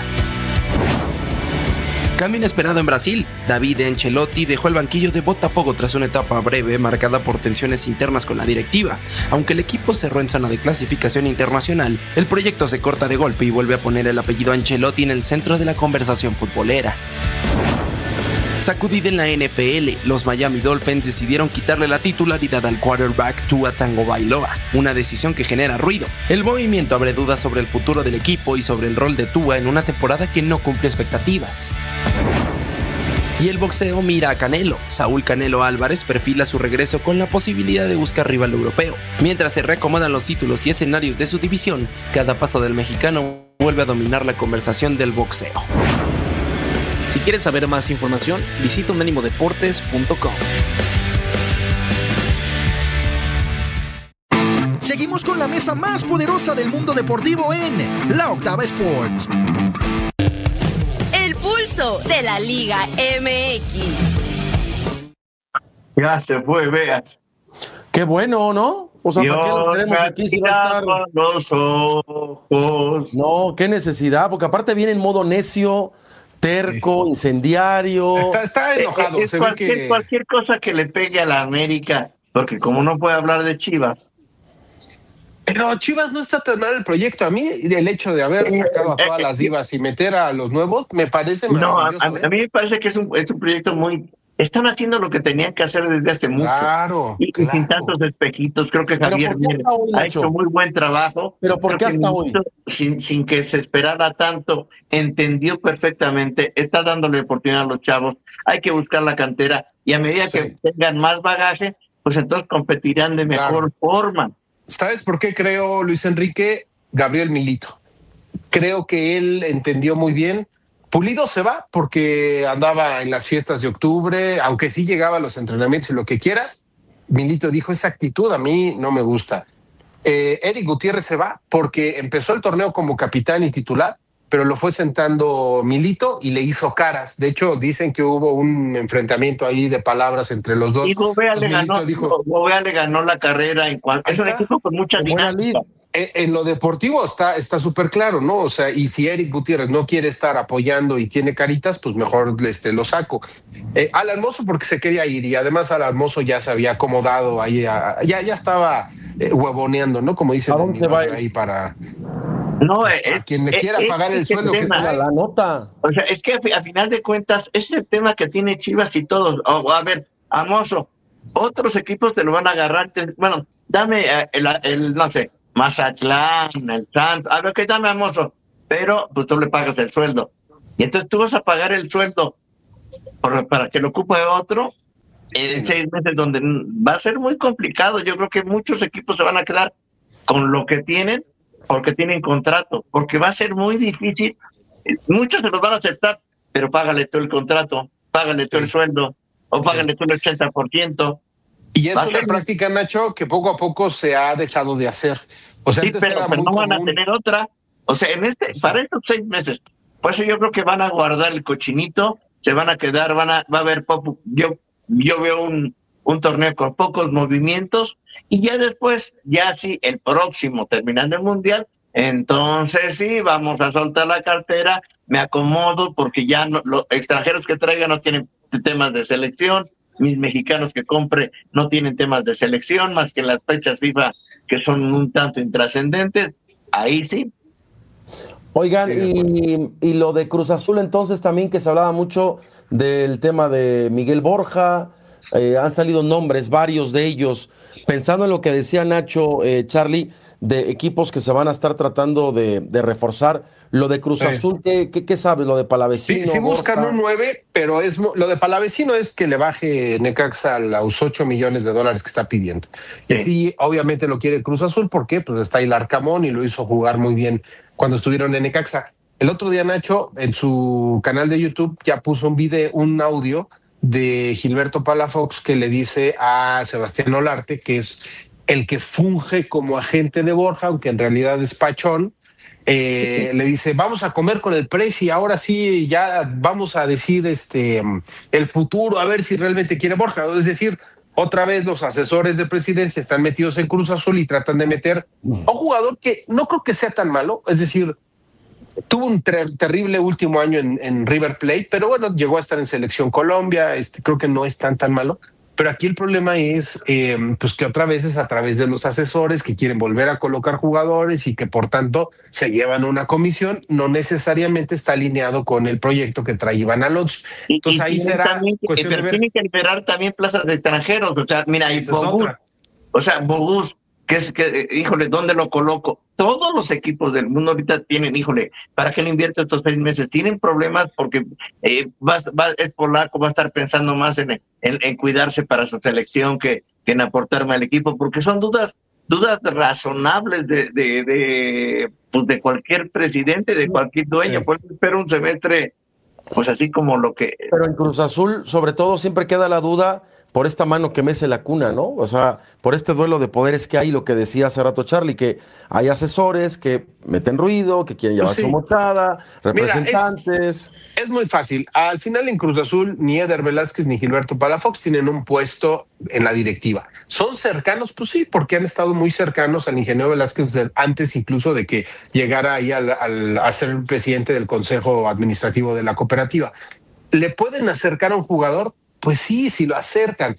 Cambio inesperado en Brasil. David Ancelotti dejó el banquillo de Botafogo tras una etapa breve marcada por tensiones internas con la directiva. Aunque el equipo cerró en zona de clasificación internacional, el proyecto se corta de golpe y vuelve a poner el apellido Ancelotti en el centro de la conversación futbolera. Sacudida en la ene efe ele, los Miami Dolphins decidieron quitarle la titularidad al quarterback Tua Tagovailoa, una decisión que genera ruido. El movimiento abre dudas sobre el futuro del equipo y sobre el rol de Tua en una temporada que no cumple expectativas. Y el boxeo mira a Canelo. Saúl Canelo Álvarez perfila su regreso con la posibilidad de buscar rival europeo. Mientras se reacomodan los títulos y escenarios de su división, cada paso del mexicano vuelve a dominar la conversación del boxeo. Si quieres saber más información, visita unánimo deportes punto com. Seguimos con la mesa más poderosa del mundo deportivo en La Octava Sports. El pulso de la Liga eme equis. Ya se fue, vea. Qué bueno, ¿no? O sea, ¿para qué lo tenemos aquí si va a estar? Los ojos. No, qué necesidad, porque aparte viene en modo necio, terco, sí. incendiario. Está, está enojado. Es, se cualquier, ve que... cualquier cosa que le pegue a la América, porque como no puede hablar de Chivas. Pero Chivas no está tan mal el proyecto. A mí el hecho de haber sacado a todas las divas y meter a los nuevos me parece maravilloso. No, a, a mí me parece que es un, es un proyecto muy... Están haciendo lo que tenían que hacer desde hace mucho. Claro, y, claro. y sin tantos espejitos. Creo que Javier hoy, ha hecho muy buen trabajo. Pero ¿por qué hasta hoy? Sin, sin que se esperara tanto, entendió perfectamente, está dándole oportunidad a los chavos. Hay que buscar la cantera y a medida sí. que tengan más bagaje, pues entonces competirán de mejor claro. forma. ¿Sabes por qué creo, Luis Enrique? Gabriel Milito. Creo que él entendió muy bien. Pulido se va porque andaba en las fiestas de octubre, aunque sí llegaba a los entrenamientos y lo que quieras. Milito dijo, esa actitud a mí no me gusta. Eh, Eric Gutiérrez se va porque empezó el torneo como capitán y titular, pero lo fue sentando Milito y le hizo caras. De hecho, dicen que hubo un enfrentamiento ahí de palabras entre los dos. Y Gobea le ganó, dijo, Gobea le ganó la carrera en cuanto. Es un equipo con mucha dinámica. En lo deportivo está está súper claro, ¿no? O sea, y si Eric Gutiérrez no quiere estar apoyando y tiene caritas, pues mejor este, lo saco. Eh, Alan Mozo porque se quería ir y además Alan Mozo ya se había acomodado ahí, a, ya, ya estaba eh, huevoneando, ¿no? Como dicen ¿a dónde va ahí para... No, a es, quien le es, quiera es, pagar es el sueldo que la, la nota. O sea, es que a, a final de cuentas es el tema que tiene Chivas y todos. O, a ver, a Mozo, otros equipos te lo van a agarrar. Te, bueno, dame el, el, el no sé, Mazatlán, el Santos, a ver, que dame a Mozo, pero pues tú le pagas el sueldo. Y entonces tú vas a pagar el sueldo por, para que lo ocupe otro en seis meses, donde va a ser muy complicado. Yo creo que muchos equipos se van a quedar con lo que tienen, porque tienen contrato, porque va a ser muy difícil. Muchos se los van a aceptar, pero págale tú el contrato, págale tú el sueldo, o págale tú el ochenta por ciento. Y es una práctica, Nacho, que poco a poco se ha dejado de hacer. O sea, sí, antes pero, era pero muy no van común. a tener otra. O sea, en este, para estos seis meses, por eso yo creo que van a guardar el cochinito, se van a quedar, van a, va a haber poco. Yo, yo veo un, un torneo con pocos movimientos, y ya después, ya sí, el próximo, terminando el Mundial, entonces sí, vamos a soltar la cartera, me acomodo, porque ya no, los extranjeros que traigan no tienen temas de selección, mis mexicanos que compre no tienen temas de selección, más que las fechas FIFA que son un tanto intrascendentes, ahí sí. Oigan, y, y lo de Cruz Azul entonces también, que se hablaba mucho del tema de Miguel Borja, eh, han salido nombres, varios de ellos, pensando en lo que decía Nacho, eh, Charlie, de equipos que se van a estar tratando de, de reforzar. Lo de Cruz sí. Azul, ¿qué, qué, qué sabes? Lo de Palavecino. Sí, sí buscan un nueve, pero es lo de Palavecino es que le baje Necaxa a los ocho millones de dólares que está pidiendo. Sí. Y sí, obviamente lo quiere Cruz Azul, ¿por qué? Pues está ahí el Arcamón y lo hizo jugar muy bien cuando estuvieron en Necaxa. El otro día Nacho, en su canal de YouTube, ya puso un video, un audio de Gilberto Palafox que le dice a Sebastián Olarte, que es el que funge como agente de Borja, aunque en realidad es Pachón, eh, le dice, vamos a comer con el Presi, ahora sí ya vamos a decir este el futuro, a ver si realmente quiere Borja. Es decir, otra vez los asesores de presidencia están metidos en Cruz Azul y tratan de meter a un jugador que no creo que sea tan malo, es decir, tuvo un ter- terrible último año en, en River Plate, pero bueno, llegó a estar en Selección Colombia, este, creo que no es tan tan malo. Pero aquí el problema es eh, pues que otra vez es a través de los asesores que quieren volver a colocar jugadores y que por tanto se llevan una comisión, no necesariamente está alineado con el proyecto que trae Iván Alonso. Entonces y, y ahí será también, cuestión pero de ver. Tienen que liberar también plazas de extranjeros, o sea, mira, y Bogus, o sea, Bogus, que es que, híjole, ¿dónde lo coloco? Todos los equipos del mundo ahorita tienen, híjole, ¿para qué no invierto estos seis meses? Tienen problemas porque eh, va, va, es polaco, va a estar pensando más en, en, en cuidarse para su selección que, que en aportarme al equipo, porque son dudas dudas razonables de de, de, pues de cualquier presidente, de cualquier dueño. Sí. Puede ser un semestre, pues así como lo que... Pero en Cruz Azul, sobre todo, siempre queda la duda por esta mano que mece la cuna, ¿no? O sea, por este duelo de poderes que hay, lo que decía hace rato Charlie, que hay asesores que meten ruido, que quieren llevar pues sí. su mochada, representantes. Mira, es, es muy fácil. Al final en Cruz Azul, ni Eder Velázquez ni Gilberto Palafox tienen un puesto en la directiva. ¿Son cercanos? Pues sí, porque han estado muy cercanos al ingeniero Velázquez antes incluso de que llegara ahí al, al, a ser el presidente del consejo administrativo de la cooperativa. ¿Le pueden acercar a un jugador? Pues sí, si lo acercan.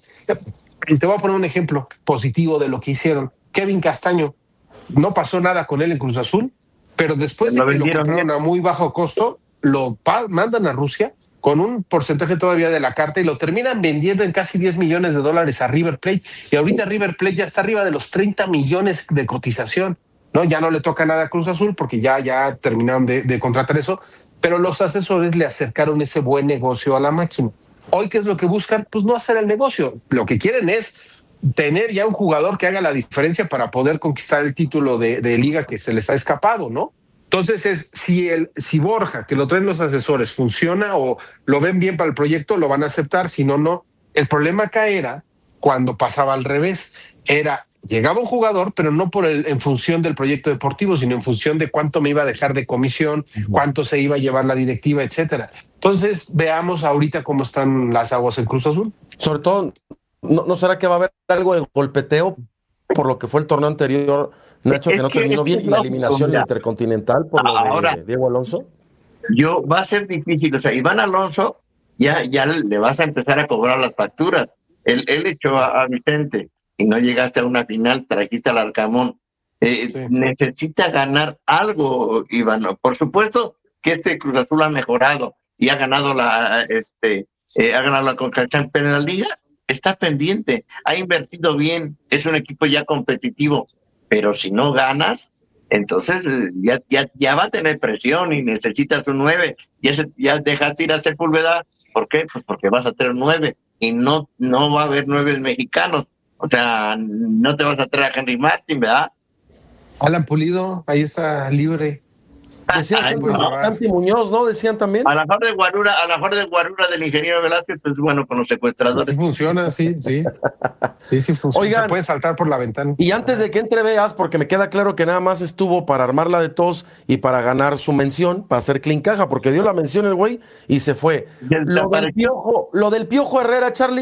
Te voy a poner un ejemplo positivo de lo que hicieron. Kevin Castaño, no pasó nada con él en Cruz Azul, pero después de que lo compraron a muy bajo costo, lo pa- mandan a Rusia con un porcentaje todavía de la carta y lo terminan vendiendo en casi diez millones de dólares a River Plate. Y ahorita River Plate ya está arriba de los treinta millones de cotización, ¿no? Ya no le toca nada a Cruz Azul porque ya, ya terminaron de, de contratar eso, pero los asesores le acercaron ese buen negocio a la máquina. Hoy, ¿qué es lo que buscan? Pues no hacer el negocio. Lo que quieren es tener ya un jugador que haga la diferencia para poder conquistar el título de, de liga que se les ha escapado, ¿no? Entonces, es si, el, si Borja, que lo traen los asesores, funciona o lo ven bien para el proyecto, lo van a aceptar. Si no, no. El problema acá era cuando pasaba al revés. Era, llegaba un jugador, pero no por el, en función del proyecto deportivo, sino en función de cuánto me iba a dejar de comisión, cuánto se iba a llevar la directiva, etcétera. Entonces, veamos ahorita cómo están las aguas en Cruz Azul. Sobre todo, ¿no, no será que va a haber algo de golpeteo por lo que fue el torneo anterior, Nacho, es que no que terminó bien, y la eliminación ya. intercontinental por lo Ahora, de Diego Alonso? Yo, va a ser difícil, o sea, Iván Alonso, ya, ya le vas a empezar a cobrar las facturas. Él, él echó a, a Vicente y no llegaste a una final, trajiste al Arcamón. Eh, sí. Necesita ganar algo, Iván. Por supuesto que este Cruz Azul ha mejorado y ha ganado la este eh, ha ganado la CONCACHAMPIONS, pero en la liga está pendiente, ha invertido bien, es un equipo ya competitivo, pero si no ganas, entonces ya ya, ya va a tener presión y necesitas un nueve, ya, se, ya dejaste ir a Sepúlveda, ¿por qué? Pues porque vas a tener nueve y no, no va a haber nueve mexicanos, o sea, no te vas a traer a Henry Martin, ¿verdad? Alan Pulido, ahí está libre. Decían Ay, pues, no. Santi Muñoz, ¿no? Decían también. A la mejor de Guarura, a la mejor de Guarura del ingeniero Velázquez, pues bueno, con los secuestradores. Sí funciona, sí, sí. Sí, sí funciona. Oigan, se puede saltar por la ventana. Y antes de que entre Veas, porque me queda claro que nada más estuvo para armarla de tos y para ganar su mención, para hacer clean caja, porque dio la mención el güey y se fue. Lo del, piojo, lo del Piojo Herrera, Charlie,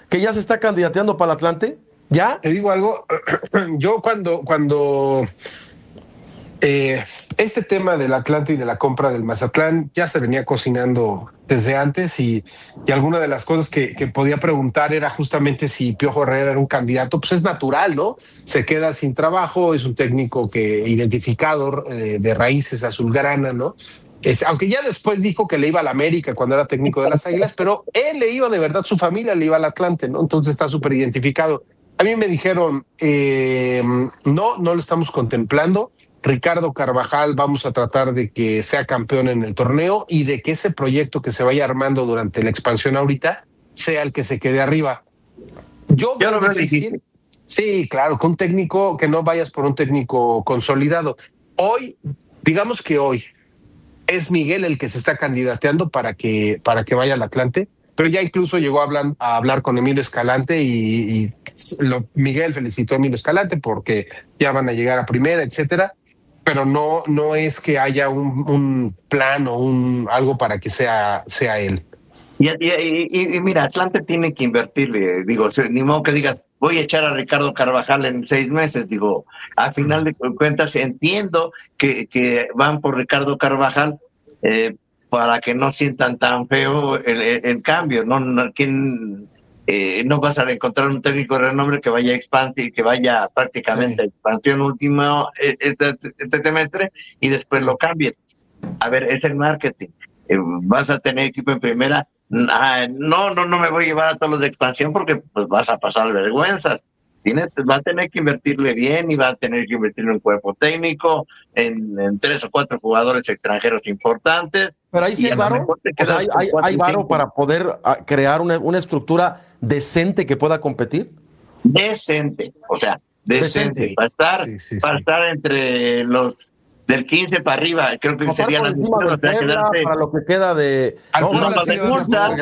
que ya se está candidateando para el Atlante? ¿Ya? Te digo algo, yo cuando, cuando eh, este tema del Atlante y de la compra del Mazatlán ya se venía cocinando desde antes y, y alguna de las cosas que, que podía preguntar era justamente si Piojo Herrera era un candidato, pues es natural, ¿no? Se queda sin trabajo, es un técnico que identificado eh, de raíces azulgrana, ¿no? Es, aunque ya después dijo que le iba a la América cuando era técnico de las Águilas, pero él le iba de verdad, su familia le iba al Atlante, ¿no? Entonces está súper identificado. A mí me dijeron, eh, no, no lo estamos contemplando. Ricardo Carvajal, vamos a tratar de que sea campeón en el torneo y de que ese proyecto que se vaya armando durante la expansión ahorita sea el que se quede arriba. Yo, Yo veo difícil. Sí, claro, con un técnico, que no vayas por un técnico consolidado. Hoy, digamos que hoy, es Miguel el que se está candidateando para que, para que vaya al Atlante. Pero ya incluso llegó a hablar, a hablar con Emilio Escalante y, y lo, Miguel felicitó a Emilio Escalante porque ya van a llegar a primera, etcétera. Pero no, no es que haya un, un plan o un algo para que sea, sea él. Y, y, y, y mira, Atlante tiene que invertirle. Digo, ni modo que digas, voy a echar a Ricardo Carvajal en seis meses. Digo, al final de cuentas entiendo que, que van por Ricardo Carvajal, eh, para que no sientan tan feo el, el, el cambio, ¿no? no ¿quién, eh, no vas a encontrar un técnico de renombre que vaya a expandir, que vaya prácticamente sí. a expansión último este, este semestre y después lo cambien. A ver, es el marketing. Eh, vas a tener equipo en primera. Ah, no, no, no me voy a llevar a todos los de expansión porque pues vas a pasar vergüenzas. Tienes, va a tener que invertirle bien y va a tener que invertirle en un cuerpo técnico, en, en tres o cuatro jugadores extranjeros importantes. Pero ahí sí hay varo, o sea, hay, hay, hay varo para poder crear una, una estructura decente que pueda competir. Decente, o sea, decente, decente. Para estar, sí, sí, para sí. estar entre los del quince para arriba, creo que serían las Puebla, para lo que queda de no, no, no, de multas,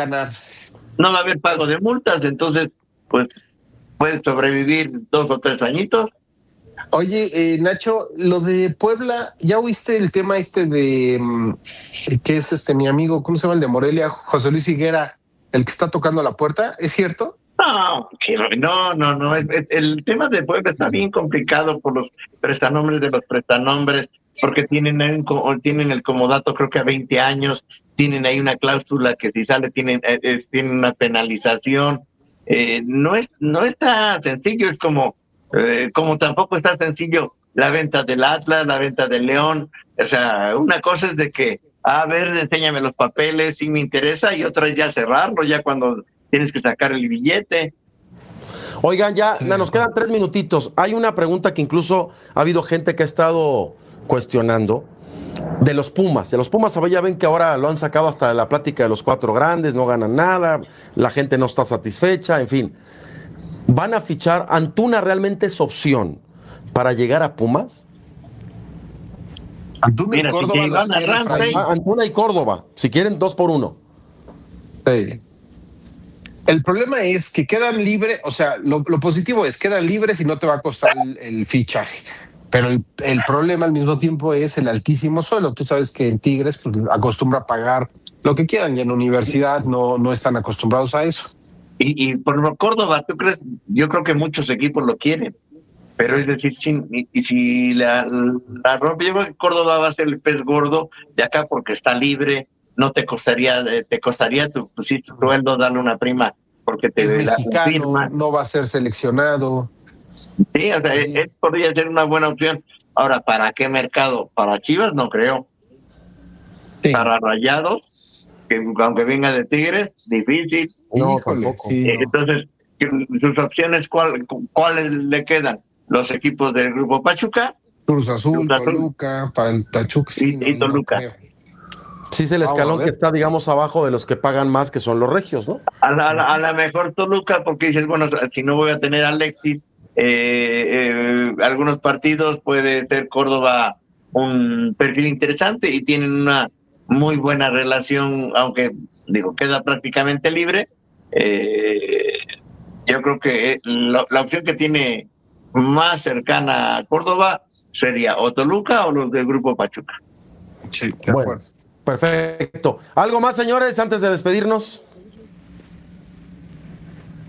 no va a haber pago de multas, entonces pues puedes sobrevivir dos o tres añitos. Oye, eh, Nacho, lo de Puebla, ¿ya oíste el tema este de que es este mi amigo, ¿cómo se llama el de Morelia? José Luis Higuera, el que está tocando la puerta, ¿es cierto? No, no, no, no. Es, es, el tema de Puebla está bien complicado por los prestanombres de los prestanombres, porque tienen, un, tienen el comodato creo que a veinte años, tienen ahí una cláusula que si sale tienen, es, tienen una penalización. Eh, no es no está sencillo, es como eh, como tampoco está sencillo la venta del Atlas, la venta del León. O sea, una cosa es de que, a ver, enséñame los papeles si me interesa, y otra es ya cerrarlo, ya cuando tienes que sacar el billete. Oigan, ya sí, nos quedan tres minutitos. Hay una pregunta que incluso ha habido gente que ha estado cuestionando de los Pumas. De los Pumas, ya ven que ahora lo han sacado hasta la plática de los cuatro grandes, no ganan nada, la gente no está satisfecha, en fin. ¿Van a fichar? ¿Antuna realmente es opción para llegar a Pumas? Antuna y Mira, Córdoba. Si a Antuna y Córdoba, si quieren dos por uno. Sí. El problema es que quedan libres, o sea, lo, lo positivo es quedan libres y no te va a costar el, el fichaje. Pero el, el problema al mismo tiempo es el altísimo sueldo. Tú sabes que en Tigres pues, acostumbra a pagar lo que quieran y en la universidad no, no están acostumbrados a eso. Y, y por Córdoba, ¿tú crees? Yo creo que muchos equipos lo quieren. Pero es decir, si, y si la, la rompe, yo creo que Córdoba va a ser el pez gordo de acá porque está libre, no te costaría, te costaría tu, tu, tu sueldo darle una prima porque te es la mexicano, firma. No va a ser seleccionado. Sí, o sea, sí. Él podría ser una buena opción. Ahora, ¿para qué mercado? Para Chivas no creo. Sí. Para Rayados, que aunque venga de Tigres, difícil. No, Híjole, sí, no. Entonces, sus opciones, ¿cuál, ¿cuáles le quedan? Los equipos del Grupo Pachuca, Cruz Azul, Cruz Azul. Toluca, Pachuca sí, y, y Toluca. No sí, es el escalón que está, digamos, abajo de los que pagan más, que son los regios, ¿no? A la, a la, a la mejor Toluca, porque dices, bueno, si no voy a tener a Alexis, eh, eh, algunos partidos puede ser Córdoba un perfil interesante y tienen una muy buena relación, aunque, digo, queda prácticamente libre. Eh, yo creo que la, la opción que tiene más cercana a Córdoba sería o Toluca o los del Grupo Pachuca. Sí, de bueno, acuerdo. Perfecto. ¿Algo más, señores, antes de despedirnos?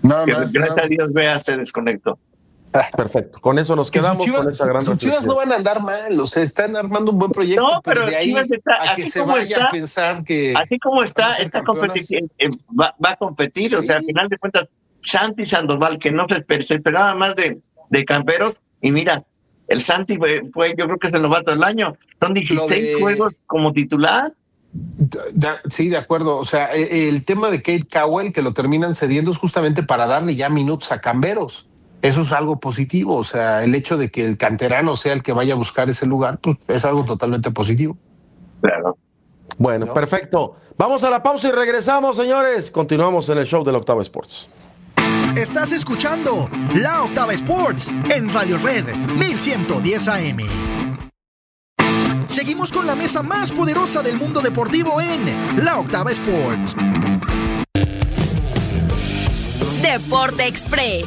Nada que más, gracias nada. a Dios vea se desconectó. Perfecto, con eso nos quedamos, Chivas, con esa gran sus Chivas no van a andar mal, o sea, están armando un buen proyecto, No, pero, pero de ahí Chivas está, a que así se como vaya está, a pensar que así como está, van a ser esta campeonas. competición eh, va, va a competir, Sí. o sea, al final de cuentas, Santi Sandoval, que no se, esper- se esperaba más de, de camperos, y mira, el Santi fue, fue, yo creo que es el novato del año, son dieciséis de- juegos como titular. De- sí, de acuerdo. O sea, e- el tema de Kate Cowell, que lo terminan cediendo, es justamente para darle ya minutos a Camberos. Eso es algo positivo. O sea, el hecho de que el canterano sea el que vaya a buscar ese lugar, pues es algo totalmente positivo. Claro. Bueno, ¿No? perfecto. Vamos a la pausa y regresamos, señores. Continuamos en el show de la Octava Sports. Estás escuchando La Octava Sports en Radio Red mil ciento diez A M. Seguimos con la mesa más poderosa del mundo deportivo en La Octava Sports. Deporte Express.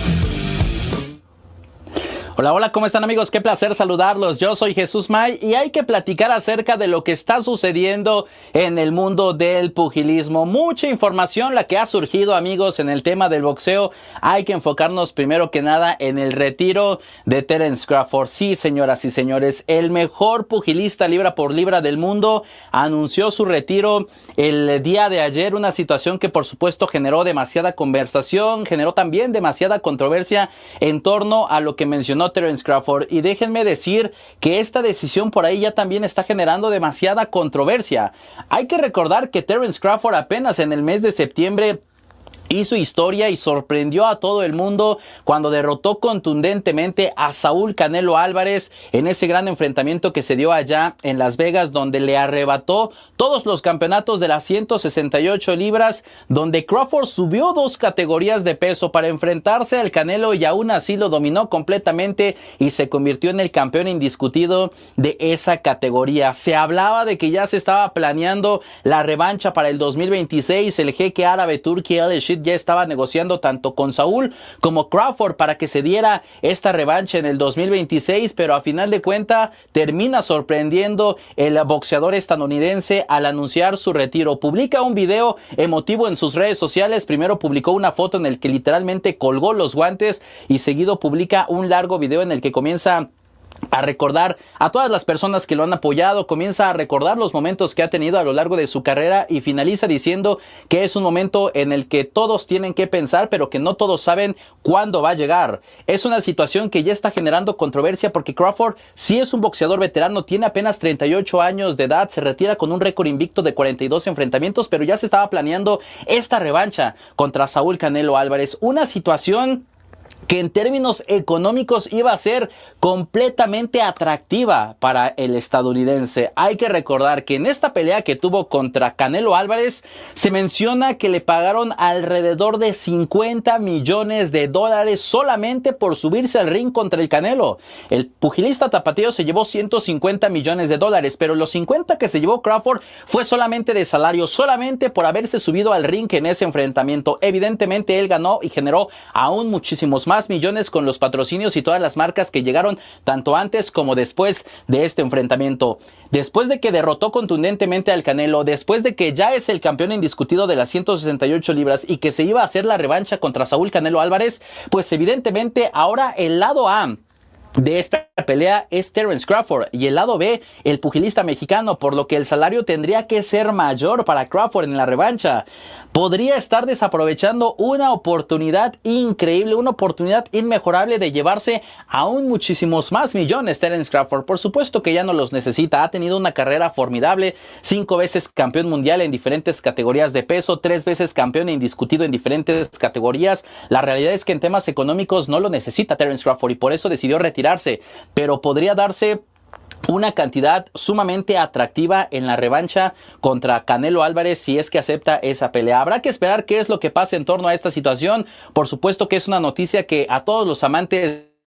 Hola, hola, ¿cómo están, amigos? Qué placer saludarlos. Yo soy Jesús May y hay que platicar acerca de lo que está sucediendo en el mundo del pugilismo. Mucha información la que ha surgido, amigos, en el tema del boxeo. Hay que enfocarnos primero que nada en el retiro de Terence Crawford. Sí, señoras y señores, el mejor pugilista libra por libra del mundo anunció su retiro el día de ayer. Una situación que, por supuesto, generó demasiada conversación, generó también demasiada controversia en torno a lo que mencionó Terence Crawford, y déjenme decir que esta decisión por ahí ya también está generando demasiada controversia. Hay que recordar que Terence Crawford apenas en el mes de septiembre hizo historia y sorprendió a todo el mundo cuando derrotó contundentemente a Saúl Canelo Álvarez en ese gran enfrentamiento que se dio allá en Las Vegas, donde le arrebató todos los campeonatos de las ciento sesenta y ocho libras, donde Crawford subió dos categorías de peso para enfrentarse al Canelo y aún así lo dominó completamente y se convirtió en el campeón indiscutido de esa categoría. Se hablaba de que ya se estaba planeando la revancha para el dos mil veintiséis. El jeque árabe Turki Al-Rashid ya estaba negociando tanto con Saúl como Crawford para que se diera esta revancha en el dos mil veintiséis, pero a final de cuentas termina sorprendiendo el boxeador estadounidense al anunciar su retiro. Publica un video emotivo en sus redes sociales. Primero publicó una foto en el que literalmente colgó los guantes y seguido publica un largo video en el que comienza a recordar a todas las personas que lo han apoyado, comienza a recordar los momentos que ha tenido a lo largo de su carrera y finaliza diciendo que es un momento en el que todos tienen que pensar, pero que no todos saben cuándo va a llegar. Es una situación que ya está generando controversia porque Crawford sí es un boxeador veterano, tiene apenas treinta y ocho años de edad, se retira con un récord invicto de cuarenta y dos enfrentamientos, pero ya se estaba planeando esta revancha contra Saúl Canelo Álvarez. Una situación que en términos económicos iba a ser completamente atractiva para el estadounidense. Hay que recordar que en esta pelea que tuvo contra Canelo Álvarez se menciona que le pagaron alrededor de cincuenta millones de dólares solamente por subirse al ring contra el Canelo. El pugilista tapatío se llevó ciento cincuenta millones de dólares, pero los cincuenta que se llevó Crawford fue solamente de salario, solamente por haberse subido al ring en ese enfrentamiento. Evidentemente él ganó y generó aún muchísimos más millones con los patrocinios y todas las marcas que llegaron tanto antes como después de este enfrentamiento. Después de que derrotó contundentemente al Canelo, después de que ya es el campeón indiscutido de las ciento sesenta y ocho libras y que se iba a hacer la revancha contra Saúl Canelo Álvarez, pues evidentemente ahora el lado A de esta pelea es Terence Crawford y el lado B, el pugilista mexicano, por lo que el salario tendría que ser mayor para Crawford en la revancha. Podría estar desaprovechando una oportunidad increíble, una oportunidad inmejorable de llevarse aún muchísimos más millones Terence Crawford. Por supuesto que ya no los necesita, ha tenido una carrera formidable, cinco veces campeón mundial en diferentes categorías de peso, tres veces campeón indiscutido en diferentes categorías. La realidad es que en temas económicos no lo necesita Terence Crawford y por eso decidió retirarse, pero podría darse una cantidad sumamente atractiva en la revancha contra Canelo Álvarez si es que acepta esa pelea. Habrá que esperar qué es lo que pasa en torno a esta situación. Por supuesto que es una noticia que a todos los amantes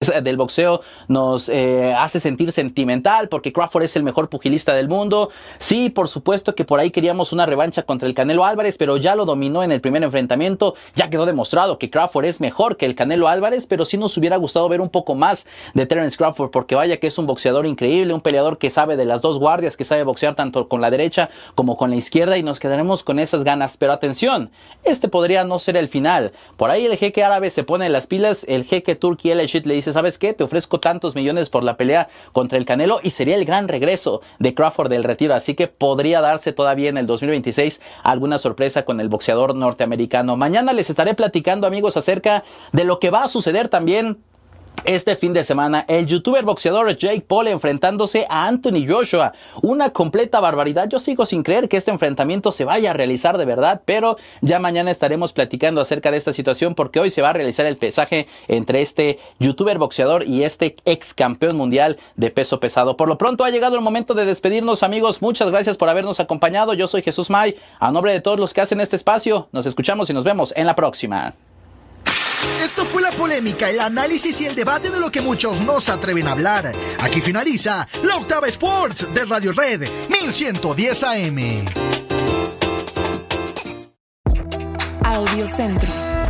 del boxeo nos eh, hace sentir sentimental porque Crawford es el mejor pugilista del mundo. Sí, por supuesto que por ahí queríamos una revancha contra el Canelo Álvarez, pero ya lo dominó en el primer enfrentamiento. Ya quedó demostrado que Crawford es mejor que el Canelo Álvarez, pero sí nos hubiera gustado ver un poco más de Terence Crawford, porque vaya que es un boxeador increíble, un peleador que sabe de las dos guardias, que sabe boxear tanto con la derecha como con la izquierda, y nos quedaremos con esas ganas. Pero atención, este podría no ser el final. Por ahí el jeque árabe se pone las pilas, el jeque Turki El Eschit le dice: ¿sabes qué? Te ofrezco tantos millones por la pelea contra el Canelo, y sería el gran regreso de Crawford del retiro, así que podría darse todavía en el dos mil veintiséis alguna sorpresa con el boxeador norteamericano. Mañana les estaré platicando, amigos, acerca de lo que va a suceder también este fin de semana. El youtuber boxeador Jake Paul enfrentándose a Anthony Joshua. Una completa barbaridad. Yo sigo sin creer que este enfrentamiento se vaya a realizar de verdad, pero ya mañana estaremos platicando acerca de esta situación, porque hoy se va a realizar el pesaje entre este youtuber boxeador y este ex campeón mundial de peso pesado. Por lo pronto ha llegado el momento de despedirnos, amigos. Muchas gracias por habernos acompañado. Yo soy Jesús May. A nombre de todos los que hacen este espacio, nos escuchamos y nos vemos en la próxima. Esto fue la polémica, el análisis y el debate de lo que muchos no se atreven a hablar. Aquí finaliza La Octava Sports de Radio Red mil ciento diez A M. Audio Centro.